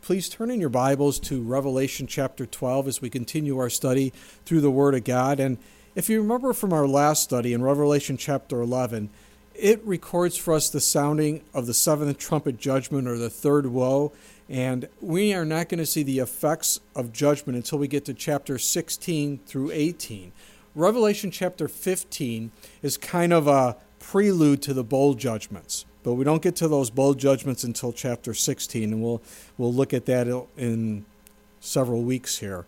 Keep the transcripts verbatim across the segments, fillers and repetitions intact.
Please turn in your Bibles to Revelation chapter twelve as we continue our study through the Word of God. And if you remember from our last study in Revelation chapter eleven, it records for us the sounding of the seventh trumpet judgment, or the third woe. And we are not going to see the effects of judgment until we get to chapter sixteen through eighteen. Revelation chapter fifteen is kind of a prelude to the bowl judgments. But we don't get to those bowl judgments until chapter sixteen, and we'll we'll look at that in several weeks here.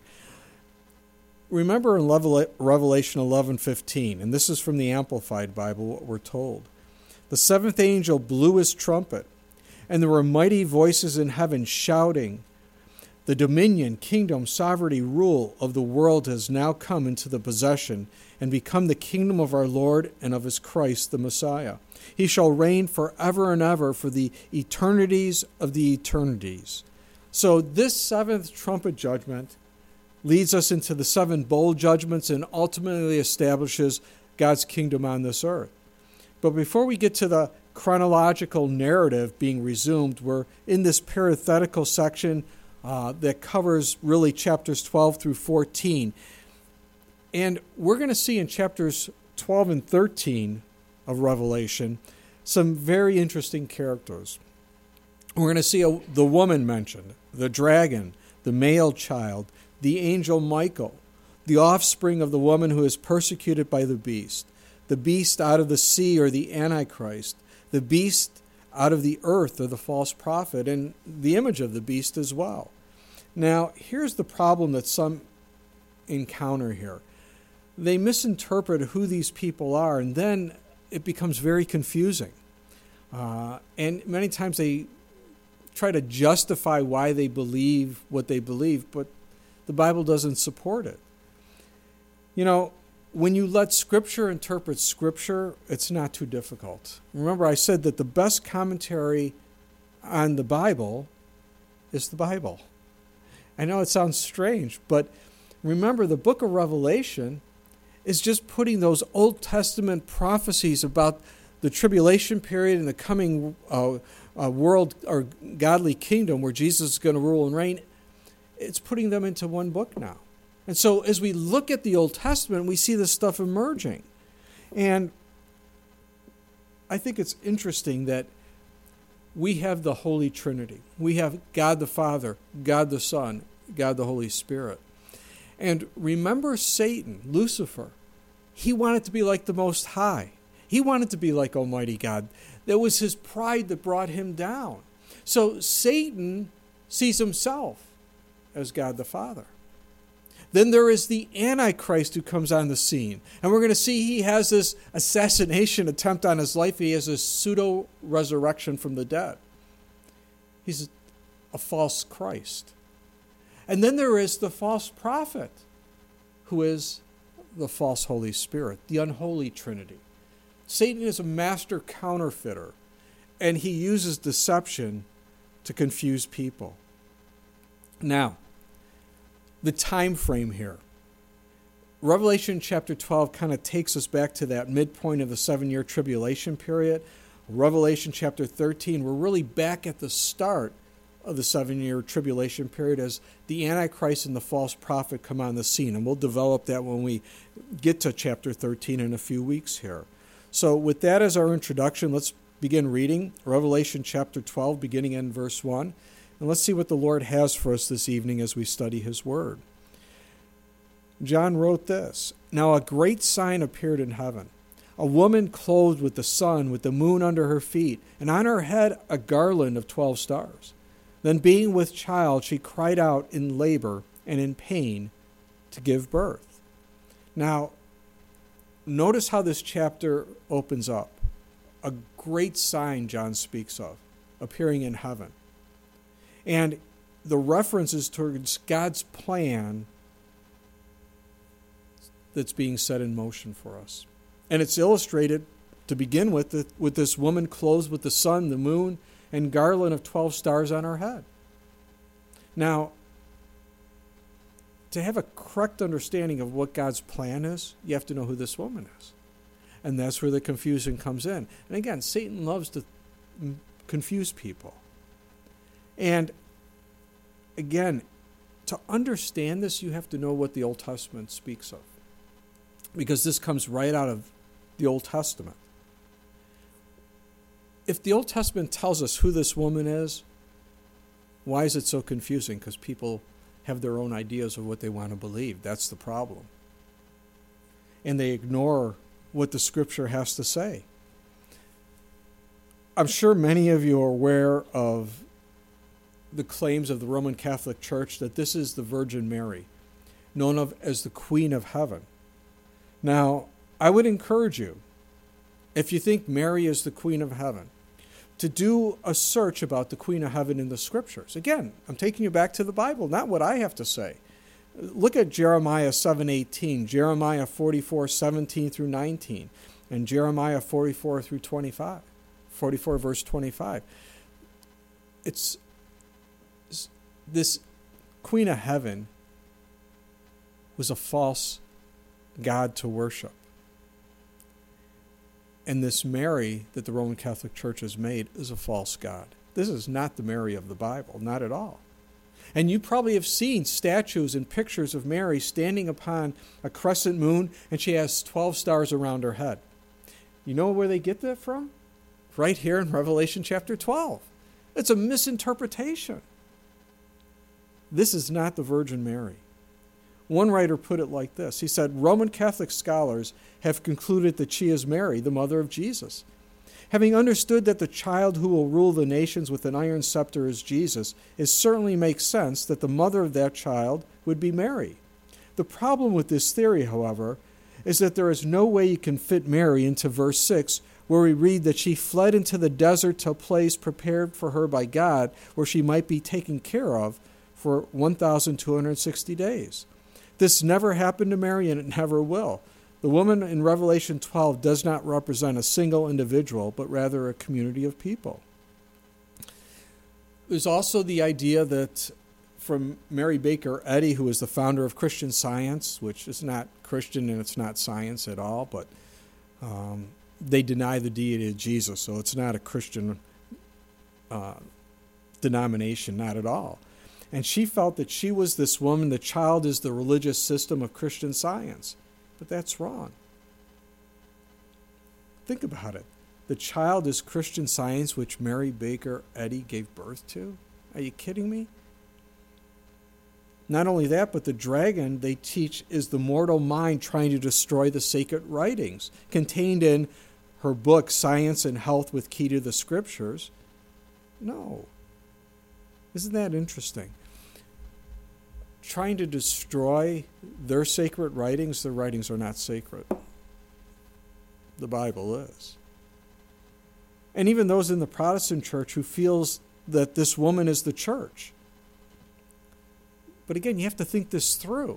Remember in Revelation eleven fifteen, and this is from the Amplified Bible, what we're told. The seventh angel blew his trumpet, and there were mighty voices in heaven shouting, "The dominion, kingdom, sovereignty, rule of the world has now come into the possession and become the kingdom of our Lord and of his Christ, the Messiah. He shall reign forever and ever for the eternities of the eternities." So this seventh trumpet judgment leads us into the seven bowl judgments and ultimately establishes God's kingdom on this earth. But before we get to the chronological narrative being resumed, we're in this parenthetical section uh, that covers really chapters twelve through fourteen. And we're going to see in chapters twelve and thirteen of Revelation some very interesting characters. We're going to see a, the woman mentioned, the dragon, the male child, the angel Michael, the offspring of the woman who is persecuted by the beast, the beast out of the sea, or the Antichrist, the beast out of the earth, or the false prophet, and the image of the beast as well. Now, here's the problem that some encounter here. They misinterpret who these people are, and then it becomes very confusing. Uh, and many times they try to justify why they believe what they believe, but the Bible doesn't support it. You know, when you let Scripture interpret Scripture, it's not too difficult. Remember, I said that the best commentary on the Bible is the Bible. I know it sounds strange, but remember, the book of Revelation is just putting those Old Testament prophecies about the tribulation period and the coming uh, uh, world or godly kingdom where Jesus is going to rule and reign. It's putting them into one book now. And so as we look at the Old Testament, we see this stuff emerging. And I think it's interesting that we have the Holy Trinity. We have God the Father, God the Son, God the Holy Spirit. And remember Satan, Lucifer. He wanted to be like the Most High. He wanted to be like Almighty God. That was his pride that brought him down. So Satan sees himself as God the Father. Then there is the Antichrist who comes on the scene. And we're going to see he has this assassination attempt on his life. He has a pseudo-resurrection from the dead. He's a false Christ. And then there is the false prophet, who is the false Holy Spirit, the unholy Trinity. Satan is a master counterfeiter, and he uses deception to confuse people. Now, the time frame here. Revelation chapter twelve kind of takes us back to that midpoint of the seven-year tribulation period. Revelation chapter thirteen, we're really back at the start of the seven-year tribulation period as the Antichrist and the false prophet come on the scene. And we'll develop that when we get to chapter thirteen in a few weeks here. So with that as our introduction, let's begin reading Revelation chapter twelve, beginning in verse one. And let's see what the Lord has for us this evening as we study his word. John wrote this, "Now a great sign appeared in heaven. A woman clothed with the sun, with the moon under her feet, and on her head a garland of twelve stars. Then being with child, she cried out in labor and in pain to give birth." Now, notice how this chapter opens up. A great sign John speaks of, appearing in heaven. And the reference is towards God's plan that's being set in motion for us. And it's illustrated, to begin with, with this woman clothed with the sun, the moon, and garland of twelve stars on her head. Now, to have a correct understanding of what God's plan is, you have to know who this woman is. And that's where the confusion comes in. And again, Satan loves to confuse people. And again, to understand this, you have to know what the Old Testament speaks of, because this comes right out of the Old Testament. If the Old Testament tells us who this woman is, why is it so confusing? Because people have their own ideas of what they want to believe. That's the problem. And they ignore what the Scripture has to say. I'm sure many of you are aware of the claims of the Roman Catholic Church that this is the Virgin Mary, known of as the Queen of Heaven. Now, I would encourage you, if you think Mary is the Queen of Heaven, to do a search about the Queen of Heaven in the Scriptures. Again, I'm taking you back to the Bible, not what I have to say. Look at Jeremiah seven eighteen, Jeremiah forty-four seventeen through nineteen, and Jeremiah forty-four through twenty-five, forty-four verse twenty-five. It's this Queen of Heaven was a false god to worship. And this Mary that the Roman Catholic Church has made is a false god. This is not the Mary of the Bible, not at all. And you probably have seen statues and pictures of Mary standing upon a crescent moon, and she has twelve stars around her head. You know where they get that from? Right here in Revelation chapter twelve. It's a misinterpretation. This is not the Virgin Mary. One writer put it like this. He said, Roman Catholic scholars have concluded that she is Mary, the mother of Jesus. Having understood that the child who will rule the nations with an iron scepter is Jesus, it certainly makes sense that the mother of that child would be Mary. The problem with this theory, however, is that there is no way you can fit Mary into verse six, where we read that she fled into the desert to a place prepared for her by God, where she might be taken care of for one thousand two hundred sixty days. This never happened to Mary, and it never will. The woman in Revelation twelve does not represent a single individual, but rather a community of people. There's also the idea that from Mary Baker Eddy, who is the founder of Christian Science, which is not Christian and it's not science at all, but um, they deny the deity of Jesus, so it's not a Christian uh, denomination, not at all. And she felt that she was this woman, the child is the religious system of Christian Science. But that's wrong. Think about it. The child is Christian Science, which Mary Baker Eddy gave birth to? Are you kidding me? Not only that, but the dragon they teach is the mortal mind trying to destroy the sacred writings contained in her book, Science and Health with Key to the Scriptures. No. Isn't that interesting? Trying to destroy their sacred writings, their writings are not sacred. The Bible is. And even those in the Protestant church who feels that this woman is the church. But again, you have to think this through.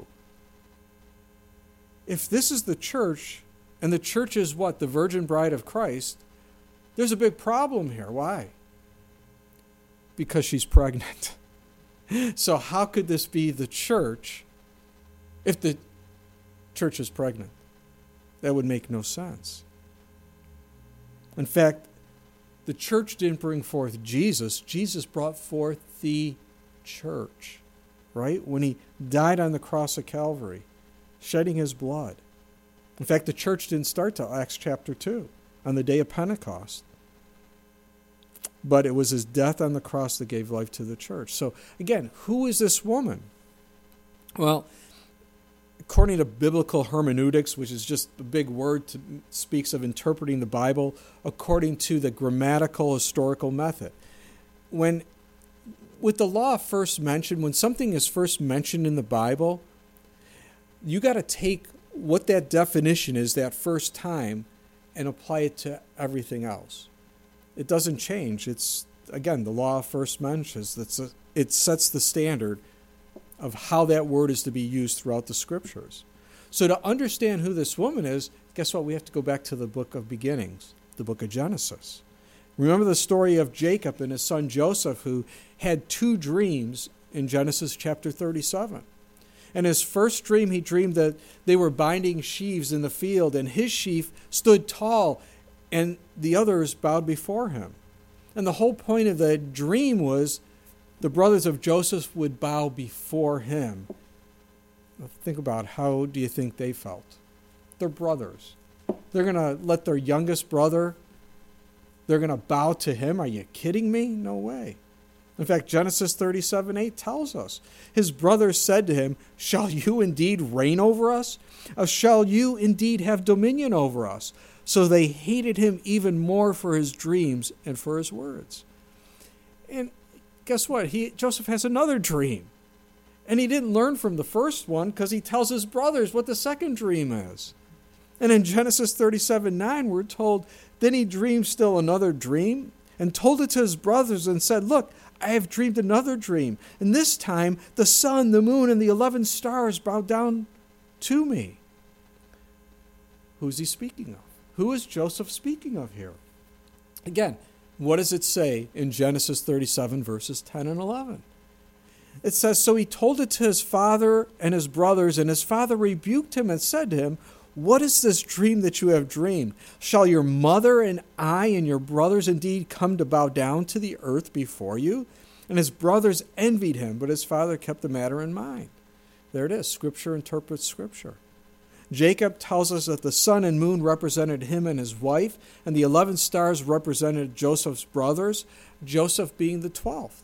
If this is the church, and the church is what? The Virgin Bride of Christ, there's a big problem here. Why? Because she's pregnant. So how could this be the church if the church is pregnant? That would make no sense. In fact, the church didn't bring forth Jesus. Jesus brought forth the church, right? When he died on the cross of Calvary, shedding his blood. In fact, the church didn't start till Acts chapter two, on the day of Pentecost. But it was his death on the cross that gave life to the church. So again, who is this woman? Well, according to biblical hermeneutics, which is just a big word that speaks of interpreting the Bible, according to the grammatical historical method. When, with the law first mentioned, when something is first mentioned in the Bible, you got to take what that definition is that first time and apply it to everything else. It doesn't change. It's, again, the law first mentions. That's a, it sets the standard of how that word is to be used throughout the Scriptures. So to understand who this woman is, guess what? We have to go back to the book of beginnings, the book of Genesis. Remember the story of Jacob and his son Joseph, who had two dreams in Genesis chapter thirty-seven. And his first dream, he dreamed that they were binding sheaves in the field, and his sheaf stood tall, and the others bowed before him. And the whole point of the dream was The brothers of Joseph would bow before him. Think about, how do you think they felt? They're brothers. They're going to let their youngest brother, they're going to bow to him? Are you kidding me? No way. In fact, Genesis thirty-seven eight tells us, his brothers said to him, shall you indeed reign over us? Or shall you indeed have dominion over us? So they hated him even more for his dreams and for his words. And guess what? He, Joseph has another dream. And he didn't learn from the first one because he tells his brothers what the second dream is. And in Genesis thirty-seven nine, we're told, then he dreamed still another dream and told it to his brothers and said, look, I have dreamed another dream. And this time the sun, the moon, and the eleven stars bow down to me. Who's he speaking of? Who is Joseph speaking of here? Again, what does it say in Genesis thirty-seven, verses ten and eleven? It says, so he told it to his father and his brothers, and his father rebuked him and said to him, what is this dream that you have dreamed? Shall your mother and I and your brothers indeed come to bow down to the earth before you? And his brothers envied him, but his father kept the matter in mind. There it is. Scripture interprets Scripture. Jacob tells us that the sun and moon represented him and his wife, and the eleven stars represented Joseph's brothers, Joseph being the twelfth.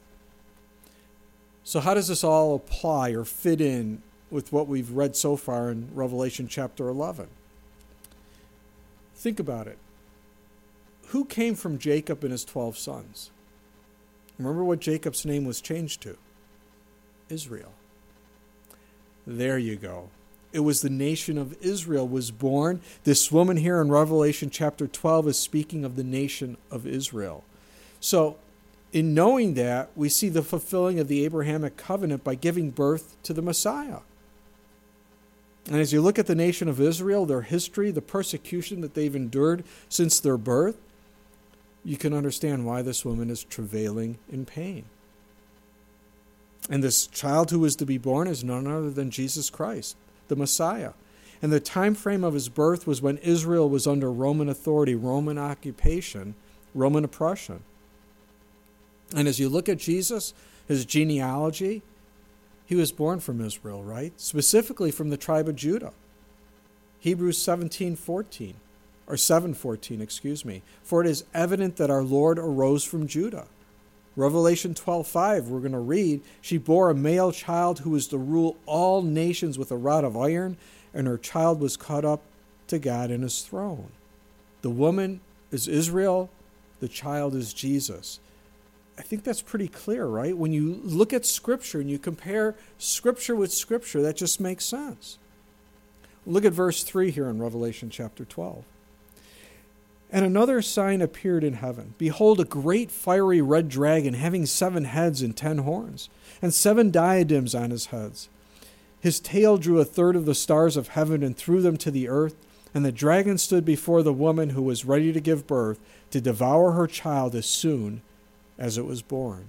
So how does this all apply or fit in with what we've read so far in Revelation chapter eleven? Think about it. Who came from Jacob and his twelve sons? Remember what Jacob's name was changed to? Israel. There you go. It was the nation of Israel was born. This woman here in Revelation chapter twelve is speaking of the nation of Israel. So, in knowing that, we see the fulfilling of the Abrahamic covenant by giving birth to the Messiah. And as you look at the nation of Israel, their history, the persecution that they've endured since their birth, you can understand why this woman is travailing in pain. And this child who is to be born is none other than Jesus Christ, the Messiah. And the time frame of his birth was when Israel was under Roman authority, Roman occupation, Roman oppression. And as you look at Jesus, his genealogy, he was born from Israel, right? Specifically from the tribe of Judah. Hebrews seventeen fourteen, or seven fourteen, excuse me. For it is evident that our Lord arose from Judah. Revelation twelve five, we're going to read, she bore a male child who was to rule all nations with a rod of iron, and her child was caught up to God in his throne. The woman is Israel, the child is Jesus. I think that's pretty clear, right? When you look at Scripture and you compare Scripture with Scripture, that just makes sense. Look at verse three here in Revelation chapter twelve. And another sign appeared in heaven. Behold, a great fiery red dragon, having seven heads and ten horns, and seven diadems on his heads. His tail drew a third of the stars of heaven and threw them to the earth. And the dragon stood before the woman who was ready to give birth, to devour her child as soon as it was born.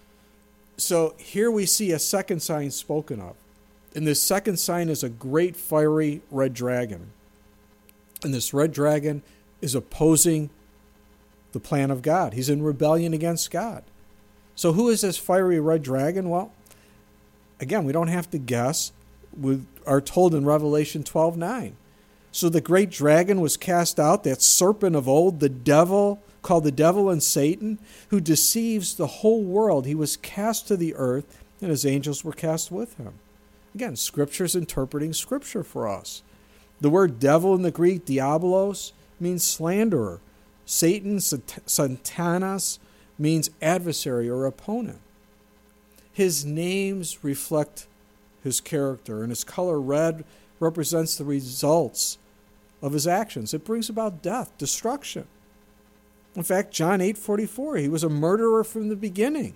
So here we see a second sign spoken of. And this second sign is a great fiery red dragon. And this red dragon is opposing the plan of God. He's in rebellion against God. So who is this fiery red dragon? Well, again, we don't have to guess. We are told in Revelation twelve nine. So the great dragon was cast out, that serpent of old, the devil, called the devil and Satan, who deceives the whole world. He was cast to the earth, and his angels were cast with him. Again, Scripture's interpreting Scripture for us. The word devil in the Greek, diabolos, means slanderer. Satan, Satanas, means adversary or opponent. His names reflect his character, and his color red represents the results of his actions. It brings about death, destruction. In fact, John eight forty-four, he was a murderer from the beginning.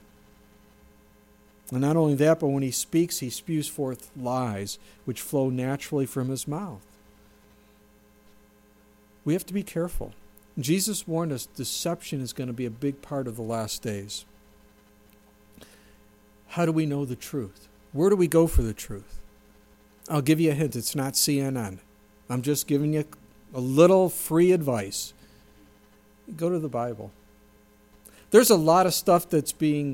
And not only that, but when he speaks, he spews forth lies which flow naturally from his mouth. We have to be careful. Jesus warned us deception is going to be a big part of the last days. How do we know the truth? Where do we go for the truth? I'll give you a hint. It's not C N N. I'm just giving you a little free advice. Go to the Bible. There's a lot of stuff that's being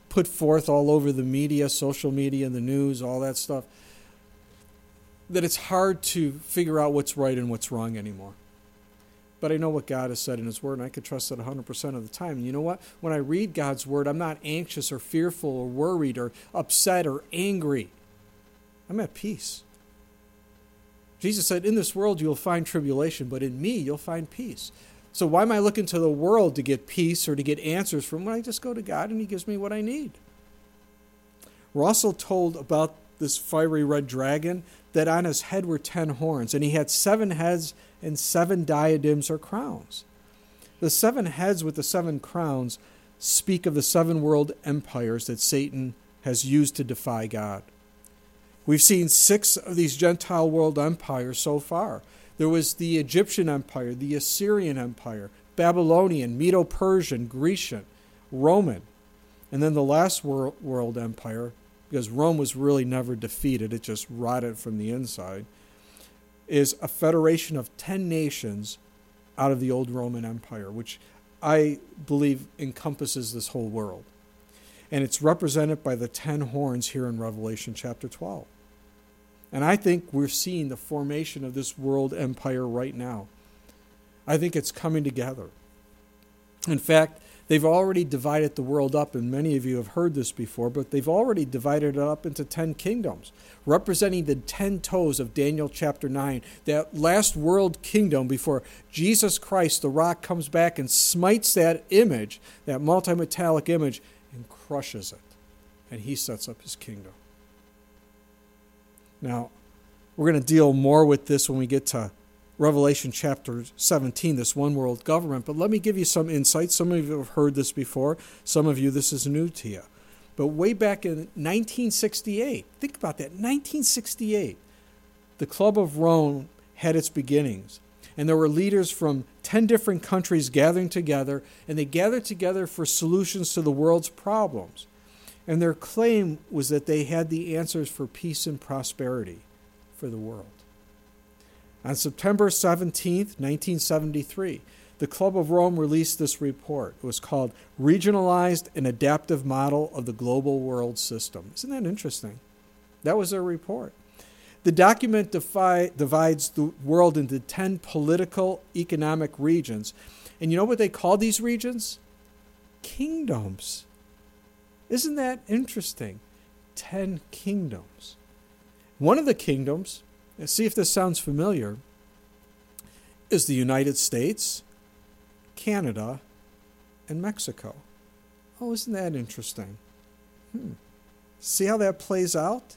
put forth all over the media, social media, the news, all that stuff, that it's hard to figure out what's right and what's wrong anymore. But I know what God has said in His Word, and I can trust it one hundred percent of the time. And you know what? When I read God's Word, I'm not anxious or fearful or worried or upset or angry. I'm at peace. Jesus said, in this world you'll find tribulation, but in me you'll find peace. So why am I looking to the world to get peace or to get answers from when I just go to God and He gives me what I need? We're also told about this fiery red dragon that on his head were ten horns, and he had seven heads and seven diadems or crowns. The seven heads with the seven crowns speak of the seven world empires that Satan has used to defy God. We've seen six of these Gentile world empires so far. There was the Egyptian Empire, the Assyrian Empire, Babylonian, Medo-Persian, Grecian, Roman, and then the last world, world empire, because Rome was really never defeated, it just rotted from the inside, is a federation of ten nations out of the old Roman Empire, which I believe encompasses this whole world. And it's represented by the ten horns here in Revelation chapter twelve. And I think we're seeing the formation of this world empire right now. I think it's coming together. In fact, they've already divided the world up, and many of you have heard this before, but they've already divided it up into ten kingdoms, representing the ten toes of Daniel chapter nine, that last world kingdom before Jesus Christ, the rock, comes back and smites that image, that multi-metallic image, and crushes it. And He sets up His kingdom. Now, we're going to deal more with this when we get to Revelation chapter seventeen, this one world government. But let me give you some insight. Some of you have heard this before. Some of you, this is new to you. But way back in nineteen sixty-eight, think about that, nineteen sixty-eight, the Club of Rome had its beginnings. And there were leaders from ten different countries gathering together, and they gathered together for solutions to the world's problems. And their claim was that they had the answers for peace and prosperity for the world. On September seventeenth, nineteen seventy-three, the Club of Rome released this report. It was called Regionalized and Adaptive Model of the Global World System. Isn't that interesting? That was their report. The document defi- divides the world into ten political, economic regions. And you know what they call these regions? Kingdoms. Isn't that interesting? Ten kingdoms. One of the kingdoms, let's see if this sounds familiar, is the United States, Canada, and Mexico. Oh, isn't that interesting? Hmm. See how that plays out?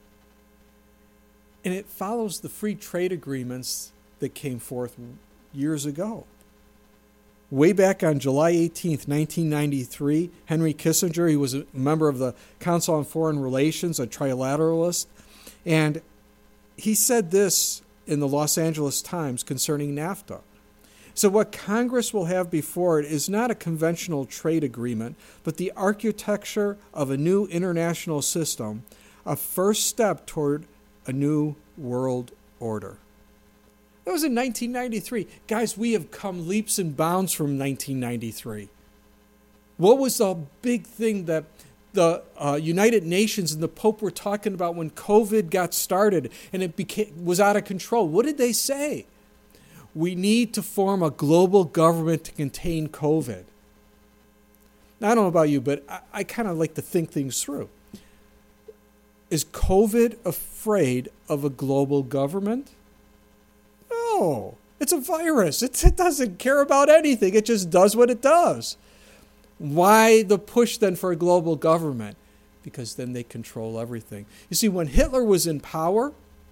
And it follows the free trade agreements that came forth years ago. Way back on July eighteenth, nineteen ninety-three, Henry Kissinger, he was a member of the Council on Foreign Relations, a trilateralist, and he said this in the Los Angeles Times concerning NAFTA. So what Congress will have before it is not a conventional trade agreement, but the architecture of a new international system, a first step toward a new world order. That was in nineteen ninety-three. Guys, we have come leaps and bounds from nineteen ninety-three. What was the big thing that the uh, United Nations and the Pope were talking about when COVID got started and it became, was out of control? What did they say? We need to form a global government to contain COVID. Now, I don't know about you, but I, I kind of like to think things through. Is COVID afraid of a global government? No, it's a virus. It, it doesn't care about anything. It just does what it does. Why the push then for a global government? Because then they control everything. You see, when Hitler was in power,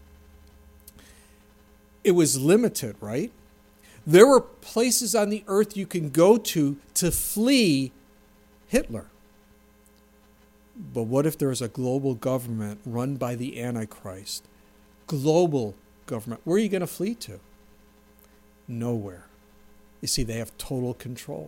it was limited, right? There were places on the earth you can go to to flee Hitler. But what if there is a global government run by the Antichrist? Global government. Where are you going to flee to? Nowhere. You see, they have total control.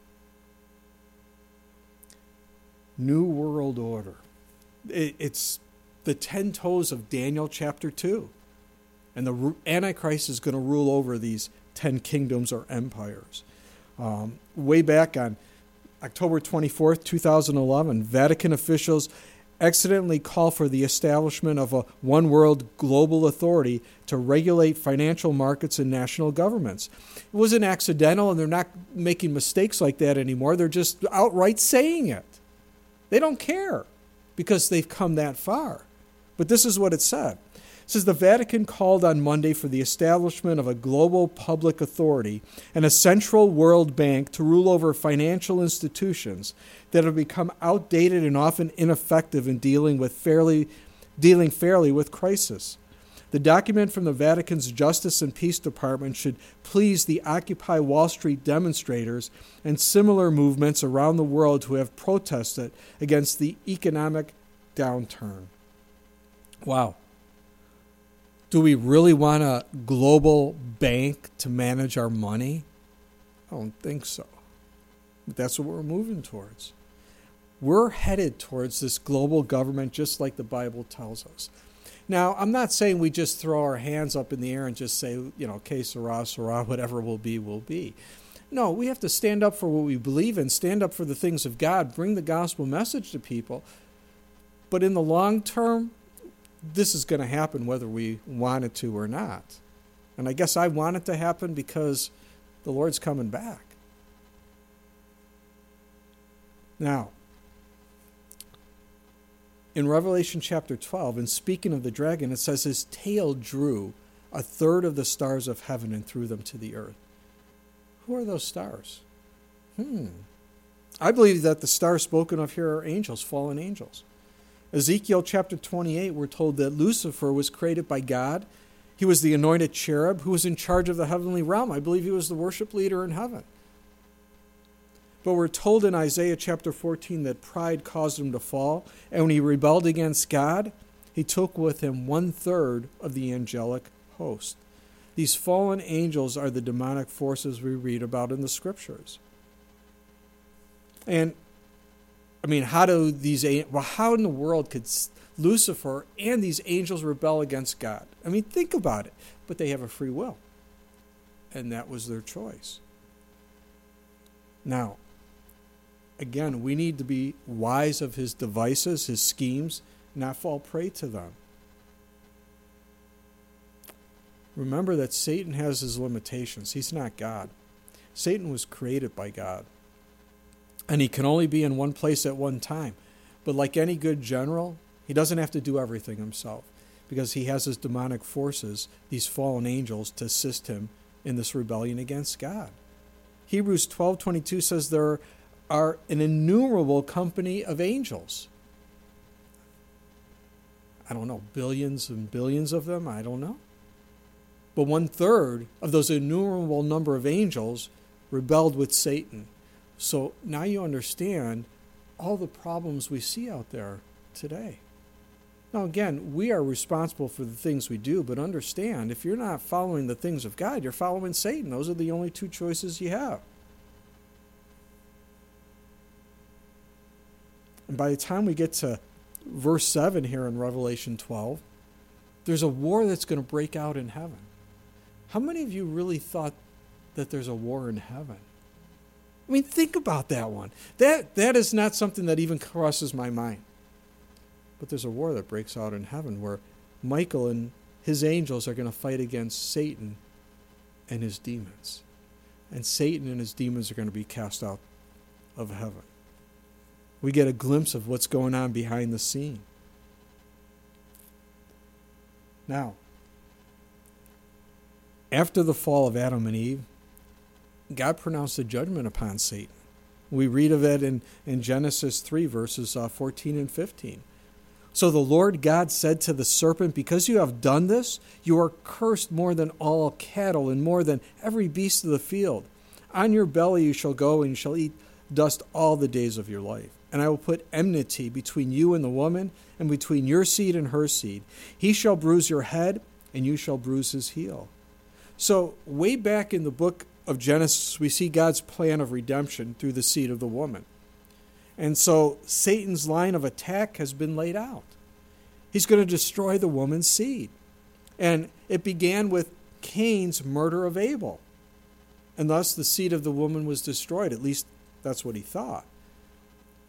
New World Order. It's the ten toes of Daniel chapter two. And the Antichrist is going to rule over these ten kingdoms or empires. Um, way back on October twenty-fourth, two thousand eleven, Vatican officials accidentally call for the establishment of a one-world global authority to regulate financial markets and national governments. It wasn't accidental, and they're not making mistakes like that anymore. They're just outright saying it. They don't care because they've come that far. But this is what it said. It says the Vatican called on Monday for the establishment of a global public authority and a central world bank to rule over financial institutions that have become outdated and often ineffective in dealing with fairly, dealing fairly with crisis. The document from the Vatican's Justice and Peace Department should please the Occupy Wall Street demonstrators and similar movements around the world who have protested against the economic downturn. Wow. Do we really want a global bank to manage our money? I don't think so. But that's what we're moving towards. We're headed towards this global government just like the Bible tells us. Now, I'm not saying we just throw our hands up in the air and just say, you know, que sera, sera, whatever will be, will be. No, we have to stand up for what we believe in, stand up for the things of God, bring the gospel message to people. But in the long term, this is going to happen whether we want it to or not. And I guess I want it to happen because the Lord's coming back. Now, in Revelation chapter twelve, in speaking of the dragon, it says his tail drew a third of the stars of heaven and threw them to the earth. Who are those stars? Hmm. I believe that the stars spoken of here are angels, fallen angels. Ezekiel chapter twenty-eight, we're told that Lucifer was created by God. He was the anointed cherub who was in charge of the heavenly realm. I believe he was the worship leader in heaven. But we're told in Isaiah chapter fourteen that pride caused him to fall, and when he rebelled against God, he took with him one-third of the angelic host. These fallen angels are the demonic forces we read about in the Scriptures. And I mean, how do these, well, how in the world could Lucifer and these angels rebel against God? I mean, think about it. But they have a free will. And that was their choice. Now, again, we need to be wise of his devices, his schemes, not fall prey to them. Remember that Satan has his limitations. He's not God. Satan was created by God. And he can only be in one place at one time. But like any good general, he doesn't have to do everything himself because he has his demonic forces, these fallen angels, to assist him in this rebellion against God. Hebrews twelve twenty-two says there are an innumerable company of angels. I don't know, billions and billions of them, I don't know. But one third of those innumerable number of angels rebelled with Satan. So now you understand all the problems we see out there today. Now again, we are responsible for the things we do, but understand, if you're not following the things of God, you're following Satan. Those are the only two choices you have. And by the time we get to verse seven here in Revelation twelve, there's a war that's going to break out in heaven. How many of you really thought that there's a war in heaven? I mean, think about that one. That that is not something that even crosses my mind. But there's a war that breaks out in heaven where Michael and his angels are going to fight against Satan and his demons. And Satan and his demons are going to be cast out of heaven. We get a glimpse of what's going on behind the scene. Now, after the fall of Adam and Eve, God pronounced a judgment upon Satan. We read of it in, in Genesis three, verses uh, fourteen and fifteen. So the Lord God said to the serpent, because you have done this, you are cursed more than all cattle and more than every beast of the field. On your belly you shall go, and you shall eat dust all the days of your life. And I will put enmity between you and the woman, and between your seed and her seed. He shall bruise your head, and you shall bruise his heel. So way back in the book of Genesis, we see God's plan of redemption through the seed of the woman. And so Satan's line of attack has been laid out. He's going to destroy the woman's seed. And it began with Cain's murder of Abel. And thus the seed of the woman was destroyed. At least that's what he thought.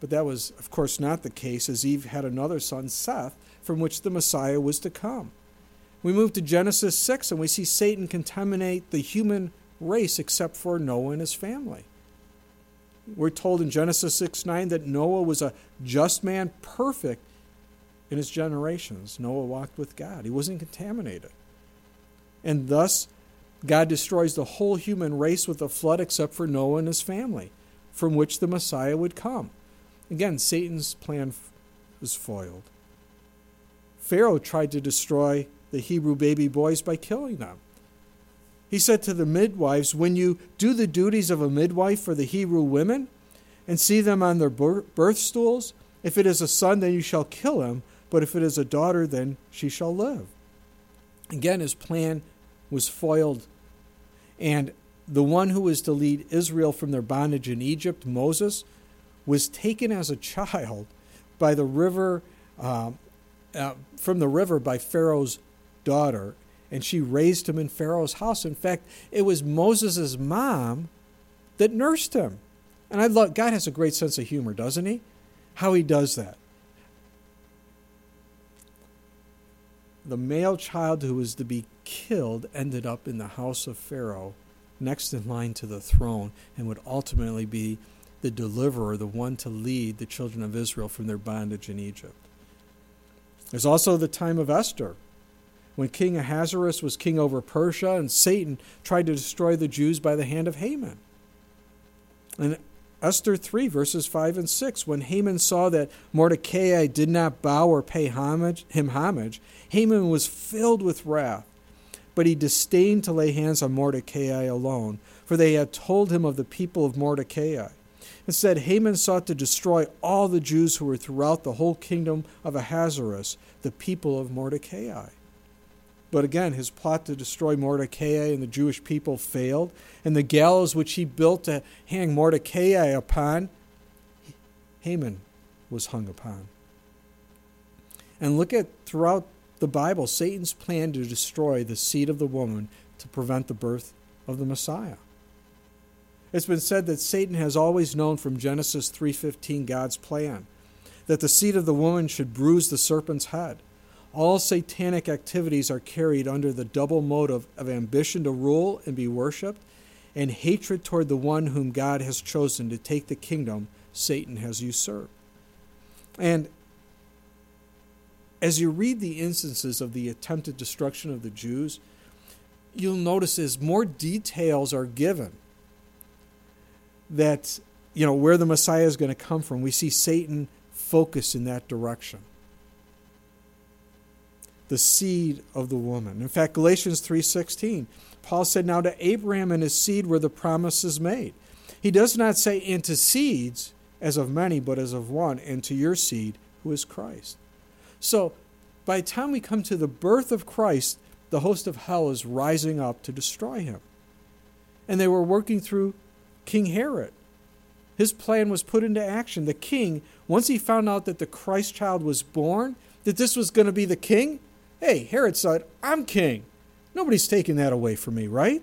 But that was, of course, not the case, as Eve had another son, Seth, from which the Messiah was to come. We move to Genesis six, and we see Satan contaminate the human race except for Noah and his family. We're told in Genesis six nine that Noah was a just man, perfect in his generations. Noah walked with God. He wasn't contaminated. And thus, God destroys the whole human race with a flood except for Noah and his family, from which the Messiah would come. Again, Satan's plan was foiled. Pharaoh tried to destroy the Hebrew baby boys by killing them. He said to the midwives, when you do the duties of a midwife for the Hebrew women and see them on their birth stools, if it is a son, then you shall kill him, but if it is a daughter, then she shall live. Again, his plan was foiled. And the one who was to lead Israel from their bondage in Egypt, Moses, was taken as a child by the river, uh, uh, from the river by Pharaoh's daughter, and she raised him in Pharaoh's house. In fact, it was Moses' mom that nursed him. And I love, God has a great sense of humor, doesn't he? How he does that. The male child who was to be killed ended up in the house of Pharaoh, next in line to the throne, and would ultimately be the deliverer, the one to lead the children of Israel from their bondage in Egypt. There's also the time of Esther, when King Ahasuerus was king over Persia, and Satan tried to destroy the Jews by the hand of Haman. And Esther three, verses five and six, when Haman saw that Mordecai did not bow or pay homage, him homage, Haman was filled with wrath. But he disdained to lay hands on Mordecai alone, for they had told him of the people of Mordecai. Instead, Haman sought to destroy all the Jews who were throughout the whole kingdom of Ahasuerus, the people of Mordecai. But again, his plot to destroy Mordecai and the Jewish people failed, and the gallows which he built to hang Mordecai upon, Haman was hung upon. And look at throughout the Bible, Satan's plan to destroy the seed of the woman to prevent the birth of the Messiah. It's been said that Satan has always known from Genesis three fifteen God's plan, that the seed of the woman should bruise the serpent's head. All satanic activities are carried under the double motive of ambition to rule and be worshipped, and hatred toward the one whom God has chosen to take the kingdom Satan has usurped. And as you read the instances of the attempted destruction of the Jews, you'll notice as more details are given that, you know, where the Messiah is going to come from, we see Satan focus in that direction. The seed of the woman. In fact, Galatians three sixteen, Paul said, now to Abraham and his seed were the promises made. He does not say, and to seeds as of many, but as of one, and to your seed, who is Christ. So, by the time we come to the birth of Christ, the host of hell is rising up to destroy him. And they were working through King Herod. His plan was put into action. The king, once he found out that the Christ child was born, that this was going to be the king, hey, Herod said, I'm king. Nobody's taking that away from me, right?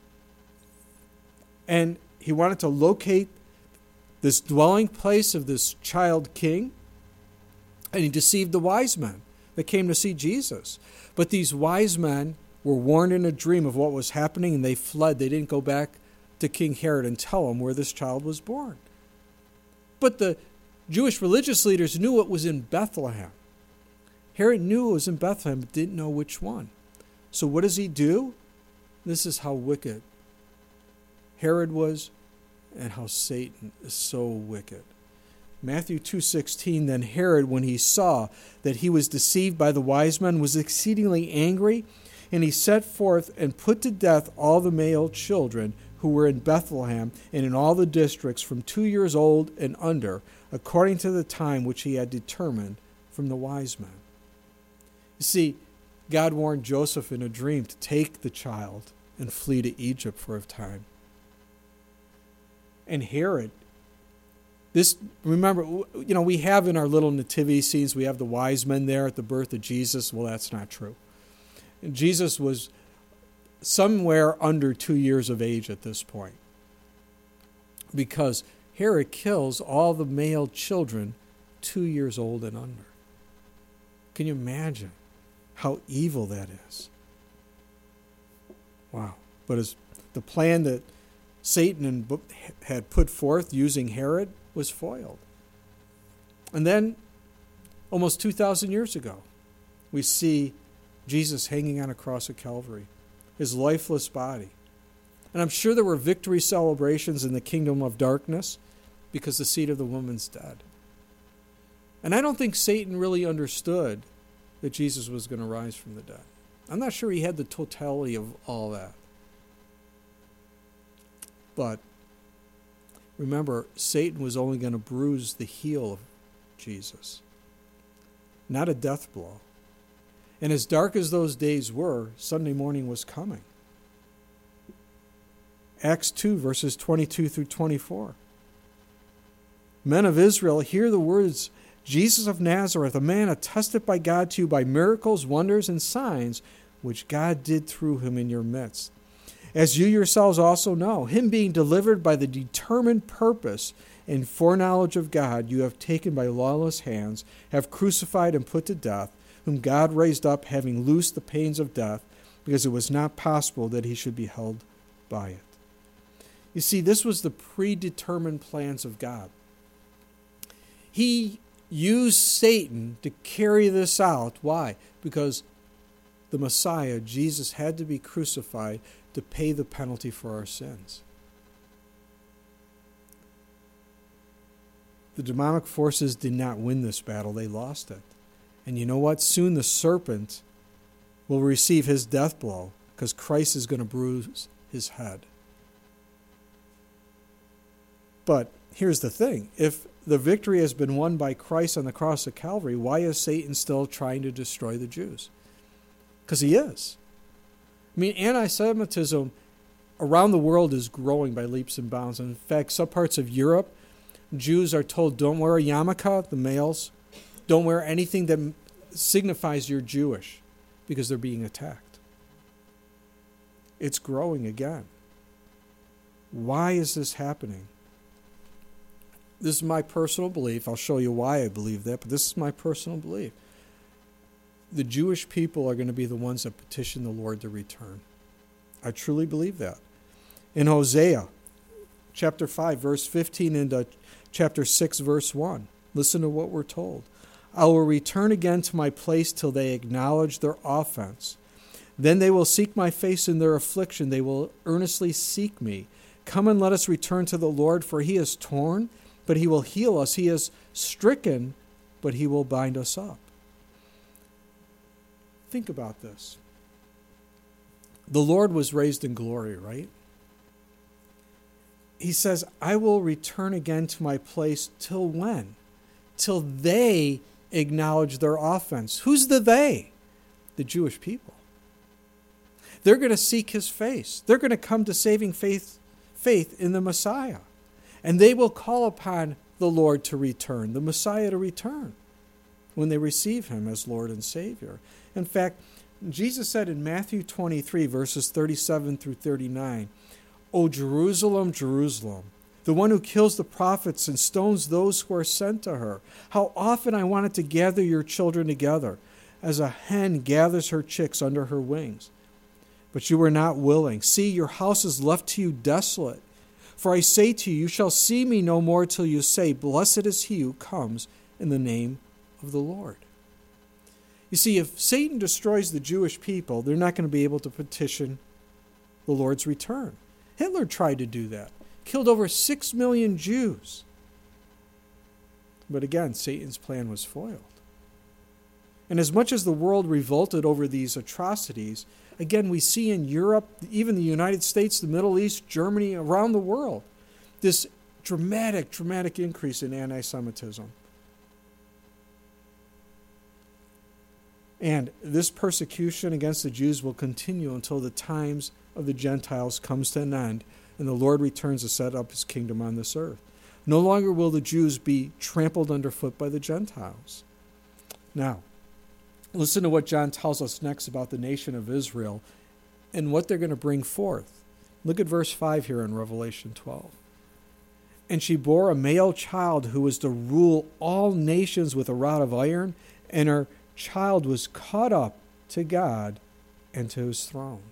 And he wanted to locate this dwelling place of this child king, and he deceived the wise men that came to see Jesus. But these wise men were warned in a dream of what was happening, and they fled. They didn't go back to King Herod and tell him where this child was born. But the Jewish religious leaders knew it was in Bethlehem. Herod knew it was in Bethlehem, but didn't know which one. So what does he do? This is how wicked Herod was and how Satan is so wicked. Matthew two sixteen, then Herod, when he saw that he was deceived by the wise men, was exceedingly angry, and he set forth and put to death all the male children who were in Bethlehem and in all the districts from two years old and under, according to the time which he had determined from the wise men. You see, God warned Joseph in a dream to take the child and flee to Egypt for a time. And Herod, this, remember, you know, we have in our little nativity scenes, we have the wise men there at the birth of Jesus. Well, that's not true. And Jesus was somewhere under two years of age at this point, because Herod kills all the male children two years old and under. Can you imagine how evil that is? Wow. But as the plan that Satan had put forth using Herod was foiled. And then, almost two thousand years ago, we see Jesus hanging on a cross at Calvary, his lifeless body. And I'm sure there were victory celebrations in the kingdom of darkness because the seed of the woman's dead. And I don't think Satan really understood that Jesus was going to rise from the dead. I'm not sure he had the totality of all that. But remember, Satan was only going to bruise the heel of Jesus, not a death blow. And as dark as those days were, Sunday morning was coming. Acts two, verses twenty-two through twenty-four. Men of Israel, hear the words, Jesus of Nazareth, a man attested by God to you by miracles, wonders, and signs, which God did through him in your midst. As you yourselves also know, him being delivered by the determined purpose and foreknowledge of God, you have taken by lawless hands, have crucified and put to death, whom God raised up, having loosed the pains of death, because it was not possible that he should be held by it. You see, this was the predetermined plans of God. He used Satan to carry this out. Why? Because the Messiah, Jesus, had to be crucified to pay the penalty for our sins. The demonic forces did not win this battle. They lost it. And you know what? Soon the serpent will receive his death blow because Christ is going to bruise his head. But here's the thing. If the victory has been won by Christ on the cross of Calvary, why is Satan still trying to destroy the Jews? Because he is. I mean, anti-Semitism around the world is growing by leaps and bounds. In fact, some parts of Europe, Jews are told, don't wear a yarmulke, the males. Don't wear anything that signifies you're Jewish because they're being attacked. It's growing again. Why is this happening? This is my personal belief. I'll show you why I believe that, but this is my personal belief. The Jewish people are going to be the ones that petition the Lord to return. I truly believe that. In Hosea, chapter five, verse fifteen, into chapter six, verse one, listen to what we're told. I will return again to my place till they acknowledge their offense. Then they will seek my face in their affliction. They will earnestly seek me. Come and let us return to the Lord, for he is torn, but he will heal us. He is stricken, but he will bind us up. Think about this. The Lord was raised in glory, right? He says, I will return again to my place till when? Till they acknowledge their offense. Who's the they? The Jewish people. They're going to seek his face. They're going to come to saving faith, faith in the Messiah. And they will call upon the Lord to return, the Messiah to return, when they receive him as Lord and Savior. In fact, Jesus said in Matthew twenty-three, verses thirty-seven through thirty-nine, O Jerusalem, Jerusalem, the one who kills the prophets and stones those who are sent to her. How often I wanted to gather your children together, as a hen gathers her chicks under her wings. But you were not willing. See, your house is left to you desolate. For I say to you, you shall see me no more till you say, Blessed is he who comes in the name of the Lord. You see, if Satan destroys the Jewish people, they're not going to be able to petition the Lord's return. Hitler tried to do that. Killed over six million Jews. But again, Satan's plan was foiled. And as much as the world revolted over these atrocities, again, we see in Europe, even the United States, the Middle East, Germany, around the world, this dramatic, dramatic increase in anti-Semitism. And this persecution against the Jews will continue until the times of the Gentiles comes to an end and the Lord returns to set up his kingdom on this earth. No longer will the Jews be trampled underfoot by the Gentiles. Now, listen to what John tells us next about the nation of Israel and what they're going to bring forth. Look at verse five here in Revelation twelve. And she bore a male child who was to rule all nations with a rod of iron, and her child was caught up to God and to his throne.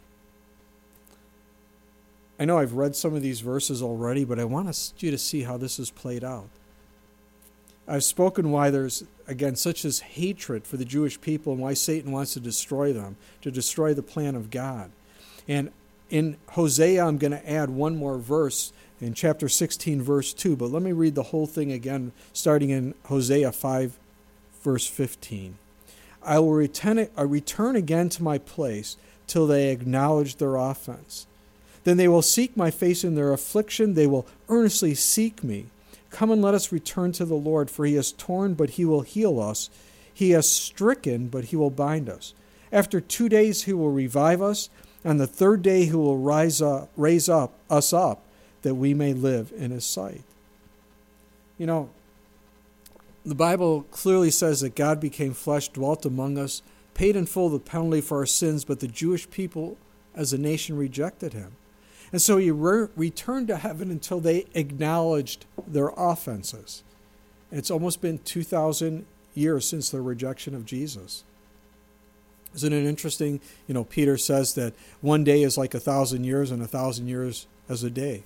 I know I've read some of these verses already, but I want you to see how this is played out. I've spoken why there's, again, such as hatred for the Jewish people and why Satan wants to destroy them, to destroy the plan of God. And in Hosea, I'm going to add one more verse in chapter sixteen, verse two. But let me read the whole thing again, starting in Hosea five, verse fifteen. I will return, I return again to my place till they acknowledge their offense. Then they will seek my face in their affliction. They will earnestly seek me. Come and let us return to the Lord, for he has torn, but he will heal us. He has stricken, but he will bind us. After two days he will revive us. On the third day he will rise up, raise up us up, that we may live in his sight. You know, the Bible clearly says that God became flesh, dwelt among us, paid in full the penalty for our sins, but the Jewish people as a nation rejected him. And so he re- returned to heaven until they acknowledged their offenses. And it's almost been two thousand years since their rejection of Jesus. Isn't it interesting? You know, Peter says that one day is like a thousand years and a thousand years as a day.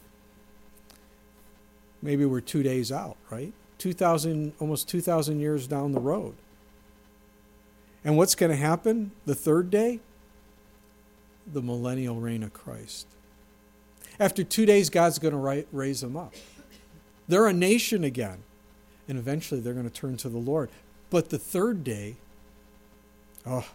Maybe we're two days out, right? two thousand, almost two thousand years down the road. And what's going to happen the third day? The millennial reign of Christ. After two days, God's going to raise them up. They're a nation again. And eventually they're going to turn to the Lord. But the third day, oh,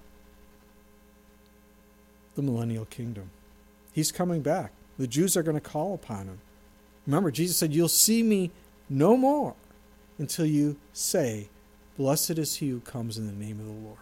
the millennial kingdom. He's coming back. The Jews are going to call upon him. Remember, Jesus said, you'll see me no more until you say, blessed is he who comes in the name of the Lord.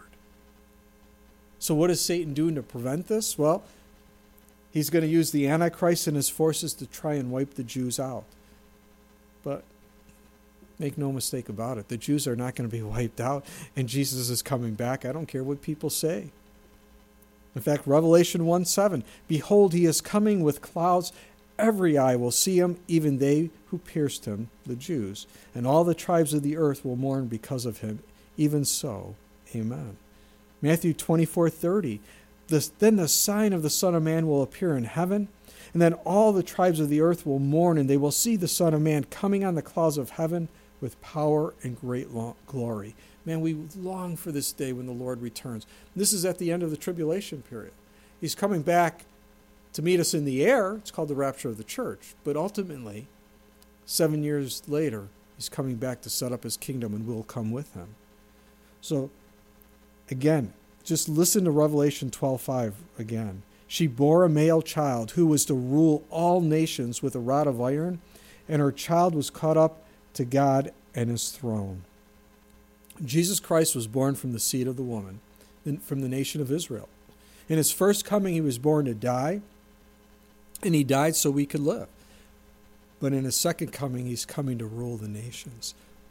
So what is Satan doing to prevent this? Well, he's going to use the Antichrist and his forces to try and wipe the Jews out. But make no mistake about it, the Jews are not going to be wiped out, and Jesus is coming back. I don't care what people say. In fact, Revelation one seven, behold, he is coming with clouds. Every eye will see him, even they who pierced him, the Jews. And all the tribes of the earth will mourn because of him. Even so, amen. Matthew twenty-four thirty, this, then the sign of the Son of Man will appear in heaven, and then all the tribes of the earth will mourn, and they will see the Son of Man coming on the clouds of heaven with power and great glory. Man, we long for this day when the Lord returns. This is at the end of the tribulation period. He's coming back to meet us in the air. It's called the rapture of the church. But ultimately, seven years later, he's coming back to set up his kingdom, and we'll come with him. So, again, just listen to Revelation twelve five again. She bore a male child who was to rule all nations with a rod of iron, and her child was caught up to God and his throne. Jesus Christ was born from the seed of the woman, from the nation of Israel. In his first coming, he was born to die, and he died so we could live. But in his second coming, he's coming to rule the nations.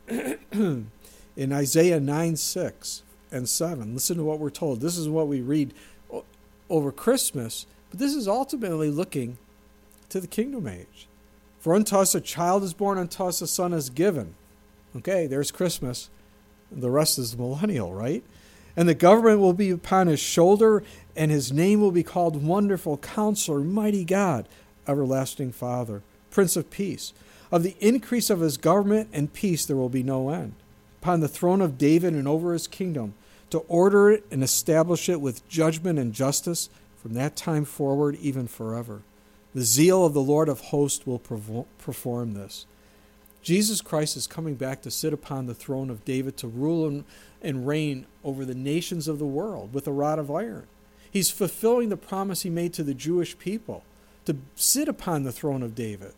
In Isaiah nine six and seven, listen to what we're told. This is what we read over Christmas, but this is ultimately looking to the kingdom age. For unto us a child is born, unto us a son is given. Okay, there's Christmas. The rest is the millennial, right? And the government will be upon his shoulder, and his name will be called Wonderful Counselor, Mighty God, Everlasting Father, Prince of Peace. Of the increase of his government and peace there will be no end. Upon the throne of David and over his kingdom, to order it and establish it with judgment and justice from that time forward, even forever. The zeal of the Lord of hosts will perform this. Jesus Christ is coming back to sit upon the throne of David, to rule and, and reign over the nations of the world with a rod of iron. He's fulfilling the promise he made to the Jewish people to sit upon the throne of David.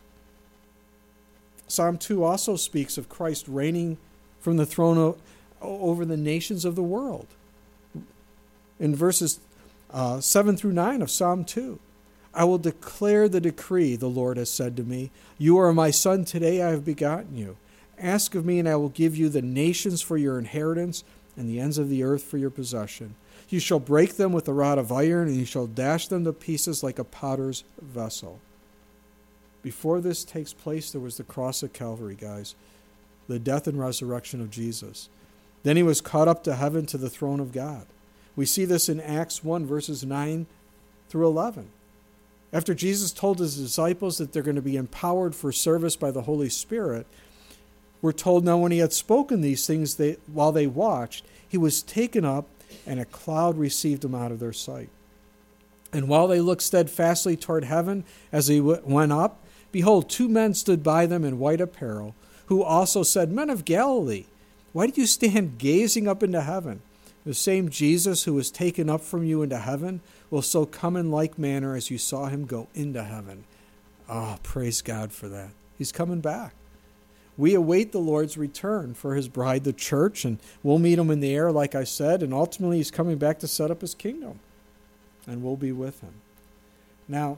Psalm two also speaks of Christ reigning from the throne of, over the nations of the world. In verses uh, seven through nine of Psalm two, I will declare the decree, the Lord has said to me. You are my son, today I have begotten you. Ask of me, and I will give you the nations for your inheritance, and the ends of the earth for your possession. You shall break them with a rod of iron, and you shall dash them to pieces like a potter's vessel. Before this takes place, there was the cross of Calvary, guys, the death and resurrection of Jesus. Then he was caught up to heaven to the throne of God. We see this in Acts one, verses nine through eleven. After Jesus told his disciples that they're going to be empowered for service by the Holy Spirit, we're told now when he had spoken these things, they, while they watched, he was taken up, and a cloud received him out of their sight. And while they looked steadfastly toward heaven as he w- went up, behold, two men stood by them in white apparel, who also said, Men of Galilee, why do you stand gazing up into heaven? The same Jesus who was taken up from you into heaven will so come in like manner as you saw him go into heaven. Ah, oh, praise God for that. He's coming back. We await the Lord's return for his bride, the church, and we'll meet him in the air, like I said, and ultimately he's coming back to set up his kingdom, and we'll be with him. Now,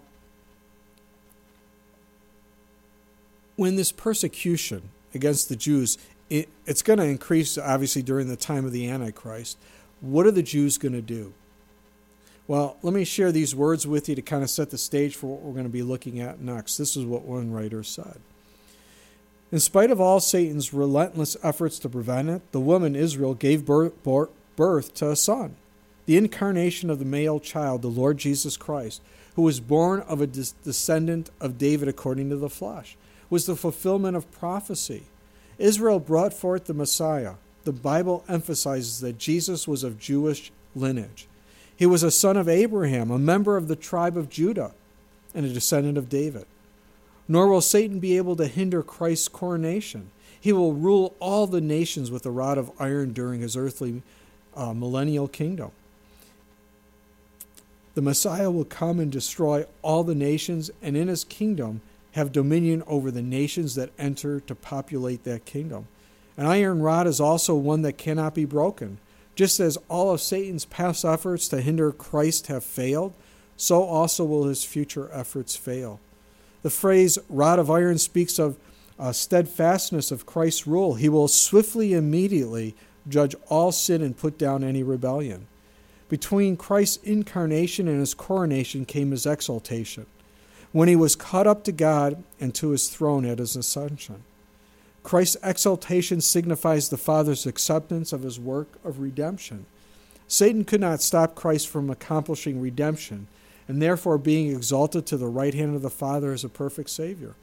when this persecution against the Jews, it, it's going to increase, obviously, during the time of the Antichrist. What are the Jews going to do? Well, let me share these words with you to kind of set the stage for what we're going to be looking at next. This is what one writer said. In spite of all Satan's relentless efforts to prevent it, the woman Israel gave birth, birth to a son, the incarnation of the male child, the Lord Jesus Christ, who was born of a descendant of David according to the flesh, was the fulfillment of prophecy. Israel brought forth the Messiah. The Bible emphasizes that Jesus was of Jewish lineage. He was a son of Abraham, a member of the tribe of Judah, and a descendant of David. Nor will Satan be able to hinder Christ's coronation. He will rule all the nations with a rod of iron during his earthly uh, millennial kingdom. The Messiah will come and destroy all the nations, and in his kingdom have dominion over the nations that enter to populate that kingdom. An iron rod is also one that cannot be broken. Just as all of Satan's past efforts to hinder Christ have failed, so also will his future efforts fail. The phrase rod of iron speaks of uh, steadfastness of Christ's rule. He will swiftly, immediately judge all sin and put down any rebellion. Between Christ's incarnation and his coronation came his exaltation, when he was caught up to God and to his throne at his ascension. Christ's exaltation signifies the Father's acceptance of his work of redemption. Satan could not stop Christ from accomplishing redemption, and therefore being exalted to the right hand of the Father as a perfect Savior.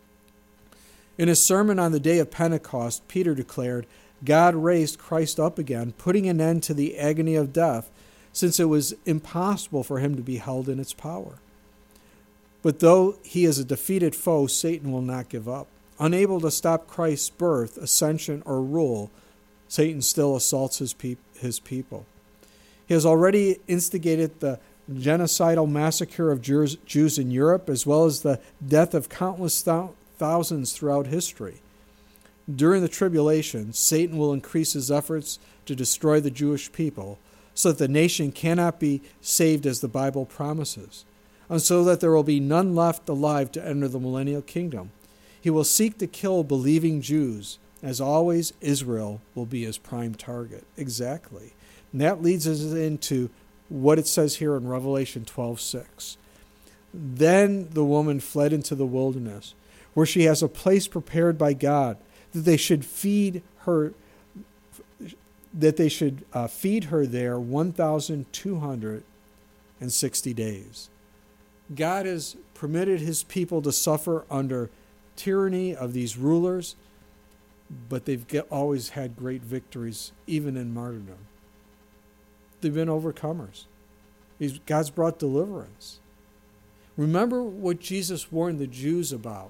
In his sermon on the day of Pentecost, Peter declared, God raised Christ up again, putting an end to the agony of death, since it was impossible for him to be held in its power. But though he is a defeated foe, Satan will not give up. Unable to stop Christ's birth, ascension, or rule, Satan still assaults his, pe- his people. He has already instigated the genocidal massacre of Jews in Europe, as well as the death of countless thou- thousands throughout history. During the tribulation, Satan will increase his efforts to destroy the Jewish people, so that the nation cannot be saved as the Bible promises, and so that there will be none left alive to enter the millennial kingdom. He will seek to kill believing Jews. As always, Israel will be his prime target. Exactly. And that leads us into what it says here in Revelation twelve six. Then the woman fled into the wilderness, where she has a place prepared by God, that they should feed her, that they should uh, feed her there one thousand two hundred sixty days. God has permitted his people to suffer under tyranny of these rulers, but they've get, always had great victories, even in martyrdom. They've been overcomers. He's, God's brought deliverance. Remember what Jesus warned the Jews about.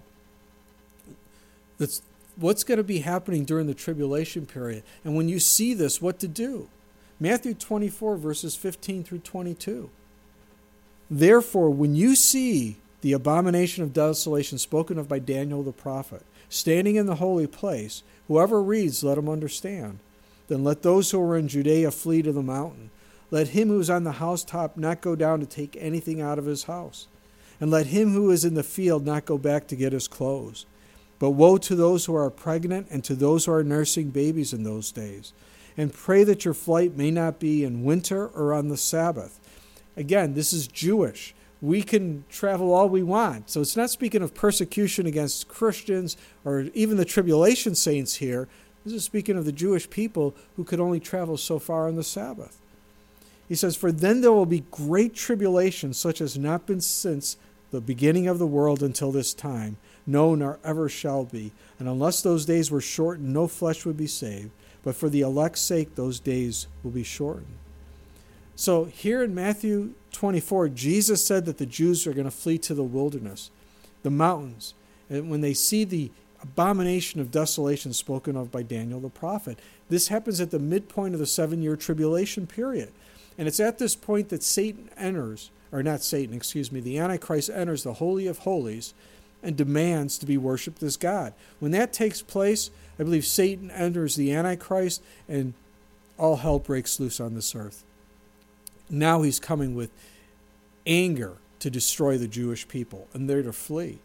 That's what's going to be happening during the tribulation period. And when you see this, what to do. Matthew twenty-four, verses fifteen through twenty-two. Therefore, when you see the abomination of desolation spoken of by Daniel the prophet, standing in the holy place, whoever reads, let him understand. Then let those who are in Judea flee to the mountain. Let him who is on the housetop not go down to take anything out of his house. And let him who is in the field not go back to get his clothes. But woe to those who are pregnant and to those who are nursing babies in those days. And pray that your flight may not be in winter or on the Sabbath. Again, this is Jewish. we can travel all we want. So it's not speaking of persecution against Christians or even the tribulation saints here. This is speaking of the Jewish people who could only travel so far on the Sabbath. He says, "For then there will be great tribulation, such as not been since the beginning of the world until this time, no, nor ever shall be. And unless those days were shortened, no flesh would be saved. But for the elect's sake, those days will be shortened." So here in Matthew twenty-four, Jesus said that the Jews are going to flee to the wilderness, the mountains, and when they see the abomination of desolation spoken of by Daniel the prophet. This happens at the midpoint of the seven-year tribulation period. And it's at this point that Satan enters, or not Satan, excuse me, the Antichrist enters the Holy of Holies and demands to be worshipped as God. When that takes place, I believe Satan enters the Antichrist and all hell breaks loose on this earth. Now he's coming with anger to destroy the Jewish people, and they're to flee.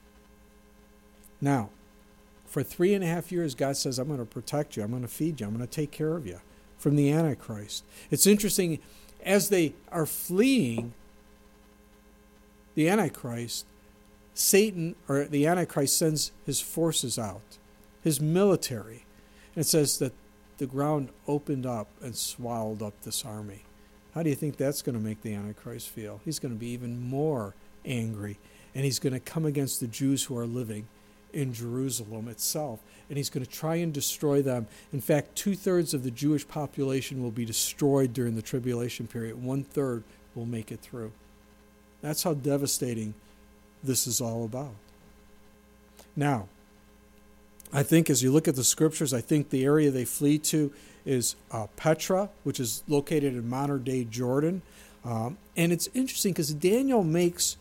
Now, for three and a half years, God says, I'm going to protect you. I'm going to feed you. I'm going to take care of you from the Antichrist. It's interesting, as they are fleeing the Antichrist, Satan, or the Antichrist, sends his forces out, his military. And it says that the ground opened up and swallowed up this army. How do you think that's going to make the Antichrist feel? He's going to be even more angry, and he's going to come against the Jews who are living in Jerusalem itself, and he's going to try and destroy them. In fact, two-thirds of the Jewish population will be destroyed during the tribulation period. One-third will make it through. That's how devastating this is all about. Now, I think as you look at the scriptures, I think the area they flee to is uh, Petra, which is located in modern-day Jordan. Um, and it's interesting because Daniel makes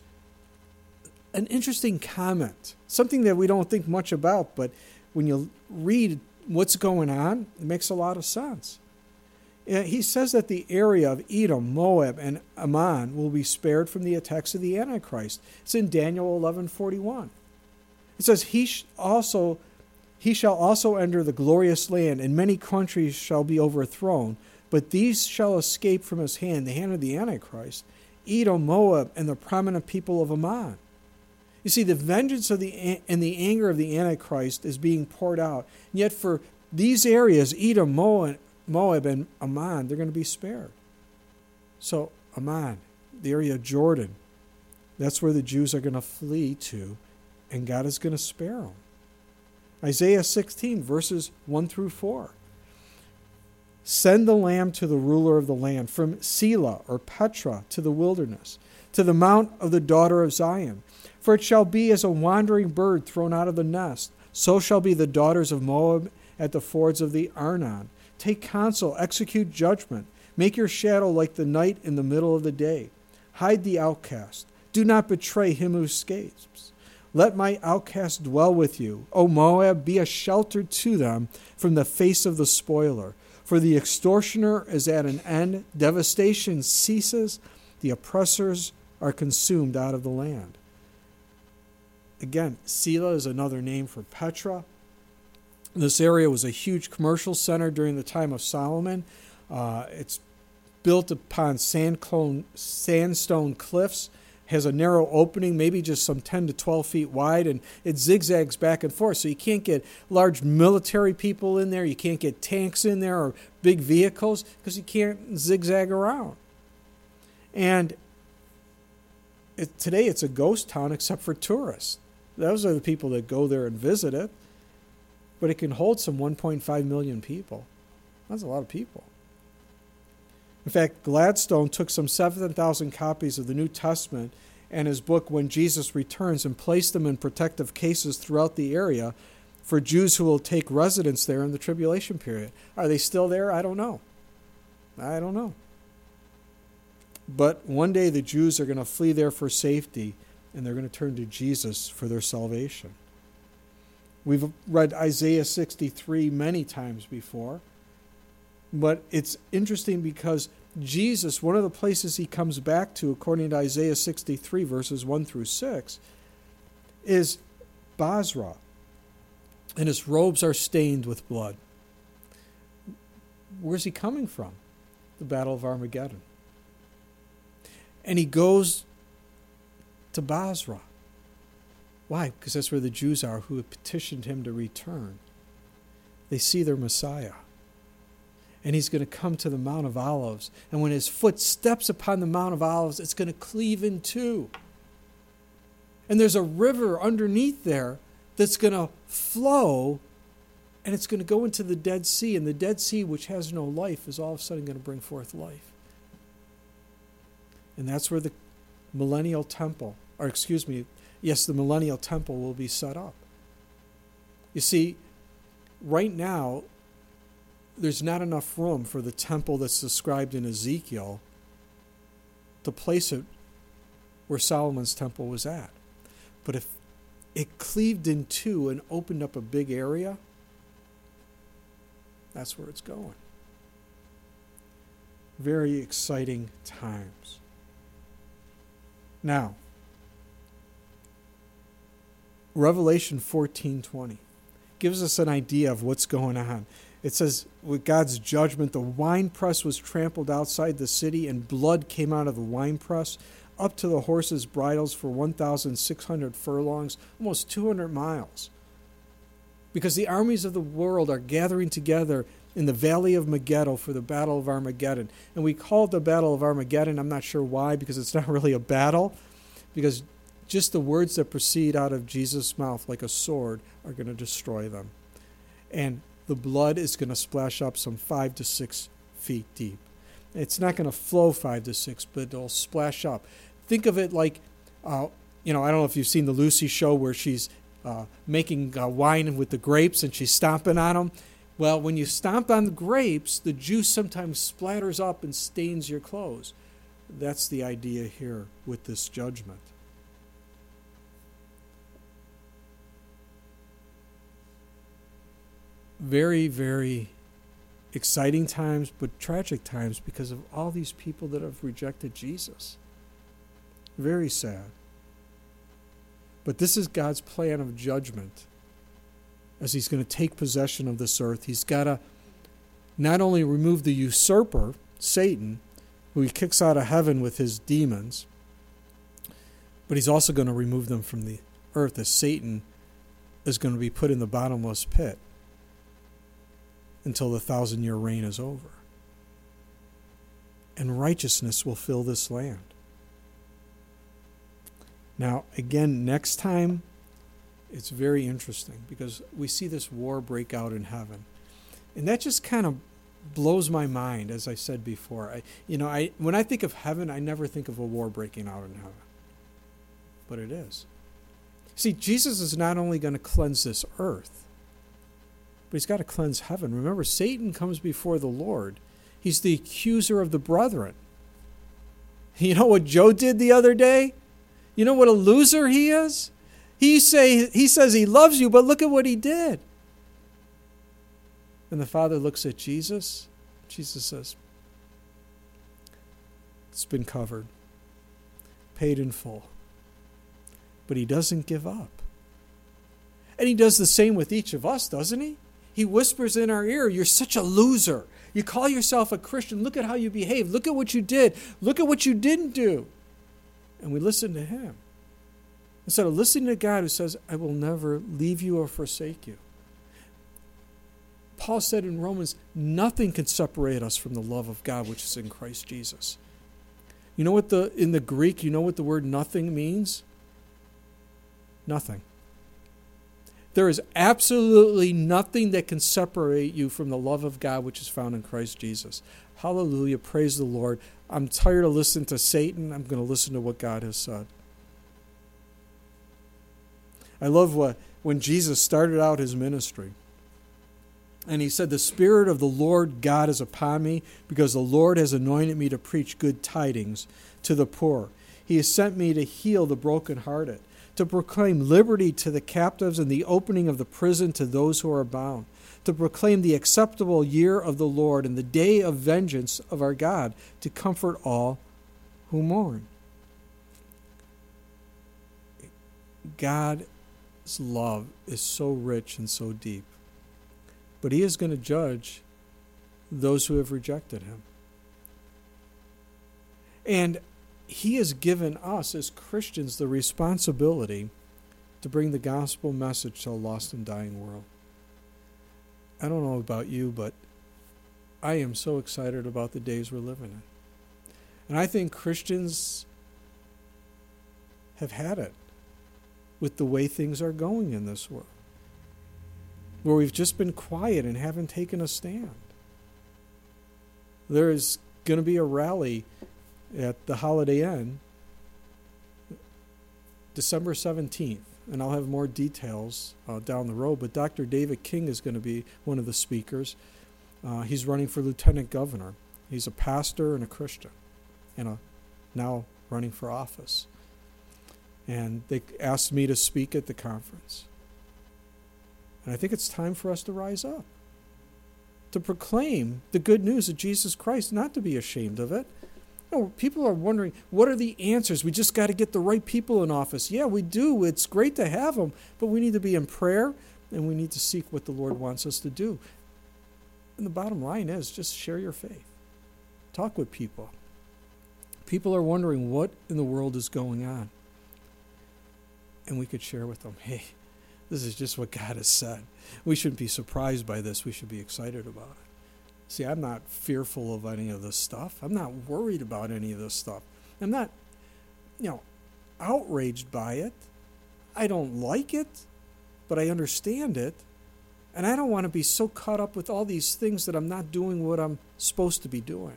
an interesting comment, something that we don't think much about, but when you read what's going on, it makes a lot of sense. He says that the area of Edom, Moab, and Ammon will be spared from the attacks of the Antichrist. It's in Daniel eleven forty-one. It says, he also he shall also enter the glorious land, and many countries shall be overthrown, but these shall escape from his hand, the hand of the Antichrist, Edom, Moab, and the prominent people of Ammon. You see, the vengeance of the and the anger of the Antichrist is being poured out. And yet for these areas, Edom, Moab, Moab, and Ammon, they're going to be spared. So Ammon, the area of Jordan, that's where the Jews are going to flee to, and God is going to spare them. Isaiah sixteen, verses one through four. Send the lamb to the ruler of the land, from Selah or Petra to the wilderness, to the mount of the daughter of Zion. For it shall be as a wandering bird thrown out of the nest. So shall be the daughters of Moab at the fords of the Arnon. Take counsel, execute judgment. Make your shadow like the night in the middle of the day. Hide the outcast. Do not betray him who escapes. Let my outcast dwell with you. O Moab, be a shelter to them from the face of the spoiler. For the extortioner is at an end. Devastation ceases. The oppressors are consumed out of the land. Again, Selah is another name for Petra. This area was a huge commercial center during the time of Solomon. Uh, it's built upon sandstone, sandstone cliffs, has a narrow opening, maybe just some ten to twelve feet wide, and it zigzags back and forth. So you can't get large military people in there. You can't get tanks in there or big vehicles because you can't zigzag around. And it, today it's a ghost town except for tourists. Those are the people that go there and visit it. But it can hold some one point five million people. That's a lot of people. In fact, Gladstone took some seven thousand copies of the New Testament and his book When Jesus Returns and placed them in protective cases throughout the area for Jews who will take residence there in the tribulation period. Are they still there? I don't know. I don't know. But one day the Jews are going to flee there for safety, and they're going to turn to Jesus for their salvation. We've read Isaiah sixty-three many times before, but it's interesting because Jesus, one of the places he comes back to, according to Isaiah sixty-three, verses one through six, is Basra, and his robes are stained with blood. Where's he coming from? The Battle of Armageddon. And he goes to Basra. Why? Because that's where the Jews are who have petitioned him to return. They see their Messiah. And he's going to come to the Mount of Olives. And when his foot steps upon the Mount of Olives, it's going to cleave in two. And there's a river underneath there that's going to flow, and it's going to go into the Dead Sea. And the Dead Sea, which has no life, is all of a sudden going to bring forth life. And that's where the millennial temple, or excuse me, yes, the millennial temple will be set up. You see, right now, there's not enough room for the temple that's described in Ezekiel to place it where Solomon's temple was at. But if it cleaved in two and opened up a big area, that's where it's going. Very exciting times. Now, Revelation fourteen twenty gives us an idea of what's going on. It says, with God's judgment, the winepress was trampled outside the city, and blood came out of the winepress up to the horses' bridles for one thousand six hundred furlongs, almost two hundred miles. Because the armies of the world are gathering together in the valley of Megiddo for the battle of Armageddon. And we call it the battle of Armageddon. I'm not sure why, because it's not really a battle, because just the words that proceed out of Jesus' mouth like a sword are going to destroy them. And the blood is going to splash up some five to six feet deep. It's not going to flow five to six, but it'll splash up. Think of it like, uh, you know, I don't know if you've seen the Lucy show where she's uh, making uh, wine with the grapes and she's stomping on them. Well, when you stomp on the grapes, the juice sometimes splatters up and stains your clothes. That's the idea here with this judgment. Very, very exciting times, but tragic times because of all these people that have rejected Jesus. Very sad. But this is God's plan of judgment. As he's going to take possession of this earth, he's got to not only remove the usurper, Satan, who he kicks out of heaven with his demons, but he's also going to remove them from the earth, as Satan is going to be put in the bottomless pit until the thousand-year reign is over. And righteousness will fill this land. Now, again, next time, it's very interesting because we see this war break out in heaven. And that just kind of blows my mind, as I said before. I, you know, I when I think of heaven, I never think of a war breaking out in heaven. But it is. See, Jesus is not only going to cleanse this earth, but he's got to cleanse heaven. Remember, Satan comes before the Lord. He's the accuser of the brethren. You know what Joe did the other day? You know what a loser he is? He say he says he loves you, but look at what he did. And the Father looks at Jesus. Jesus says, it's been covered, paid in full. But he doesn't give up. And he does the same with each of us, doesn't he? He whispers in our ear, you're such a loser. You call yourself a Christian. Look at how you behave. Look at what you did. Look at what you didn't do. And we listen to him. Instead of listening to God who says, I will never leave you or forsake you. Paul said in Romans, nothing can separate us from the love of God which is in Christ Jesus. You know what the in the Greek, you know what the word nothing means? Nothing. There is absolutely nothing that can separate you from the love of God which is found in Christ Jesus. Hallelujah. Praise the Lord. I'm tired of listening to Satan. I'm going to listen to what God has said. I love what when Jesus started out his ministry. And he said, the Spirit of the Lord God is upon me because the Lord has anointed me to preach good tidings to the poor. He has sent me to heal the brokenhearted, to proclaim liberty to the captives and the opening of the prison to those who are bound, to proclaim the acceptable year of the Lord and the day of vengeance of our God, to comfort all who mourn. God's love is so rich and so deep. But he is going to judge those who have rejected him. And He has given us as Christians the responsibility to bring the gospel message to a lost and dying world. I don't know about you, but I am so excited about the days we're living in. And I think Christians have had it with the way things are going in this world, where we've just been quiet and haven't taken a stand. There is going to be a rally at the Holiday Inn December seventeenth, and I'll have more details uh, down the road, but Doctor David King is going to be one of the speakers. Uh, he's running for lieutenant governor. He's a pastor and a Christian, and a, now running for office. And they asked me to speak at the conference. And I think it's time for us to rise up, to proclaim the good news of Jesus Christ, not to be ashamed of it. No, people are wondering, what are the answers? We just got to get the right people in office. Yeah, we do. It's great to have them, but we need to be in prayer, and we need to seek what the Lord wants us to do. And the bottom line is, just share your faith. Talk with people. People are wondering what in the world is going on. And we could share with them, hey, this is just what God has said. We shouldn't be surprised by this. We should be excited about it. See, I'm not fearful of any of this stuff. I'm not worried about any of this stuff. I'm not, you know, outraged by it. I don't like it, but I understand it. And I don't want to be so caught up with all these things that I'm not doing what I'm supposed to be doing.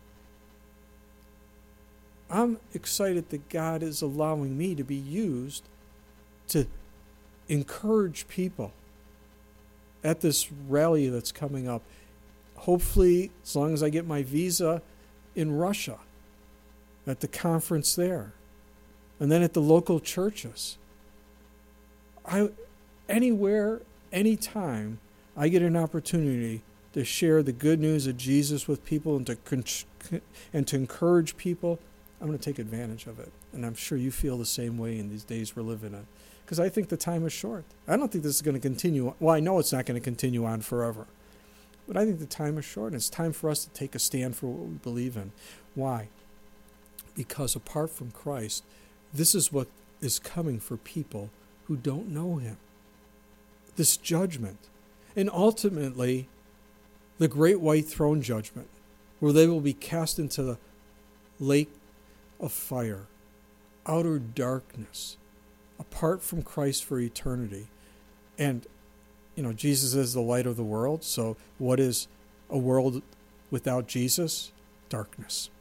I'm excited that God is allowing me to be used to encourage people at this rally that's coming up. Hopefully, as long as I get my visa in Russia, at the conference there, and then at the local churches. I, anywhere, anytime, I get an opportunity to share the good news of Jesus with people and to and to encourage people, I'm going to take advantage of it. And I'm sure you feel the same way in these days we're living in. Because I think the time is short. I don't think this is going to continue. Well, I know it's not going to continue on forever. But I think the time is short, and it's time for us to take a stand for what we believe in. Why? Because apart from Christ, this is what is coming for people who don't know him. This judgment. And ultimately, the great white throne judgment, where they will be cast into the lake of fire, outer darkness, apart from Christ for eternity. And, you know, Jesus is the light of the world. So what is a world without Jesus? Darkness.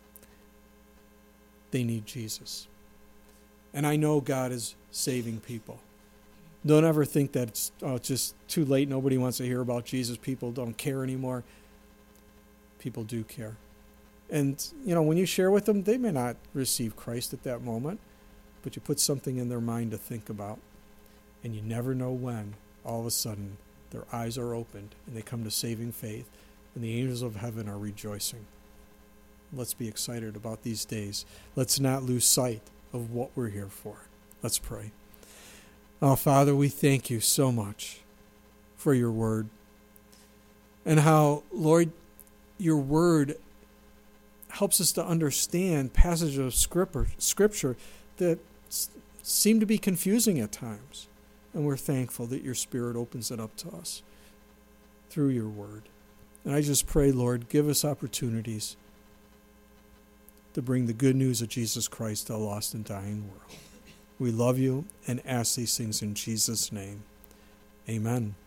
They need Jesus. And I know God is saving people. Don't ever think that it's, oh, it's just too late. Nobody wants to hear about Jesus. People don't care anymore. People do care. And, you know, when you share with them, they may not receive Christ at that moment, but you put something in their mind to think about. And you never know when, all of a sudden, their eyes are opened and they come to saving faith, and the angels of heaven are rejoicing. Let's be excited about these days. Let's not lose sight of what we're here for. Let's pray. Oh, Father, we thank you so much for your word, and how, Lord, your word helps us to understand passages of scripture that seem to be confusing at times. And we're thankful that your Spirit opens it up to us through your word. And I just pray, Lord, give us opportunities to bring the good news of Jesus Christ to a lost and dying world. We love you and ask these things in Jesus' name. Amen.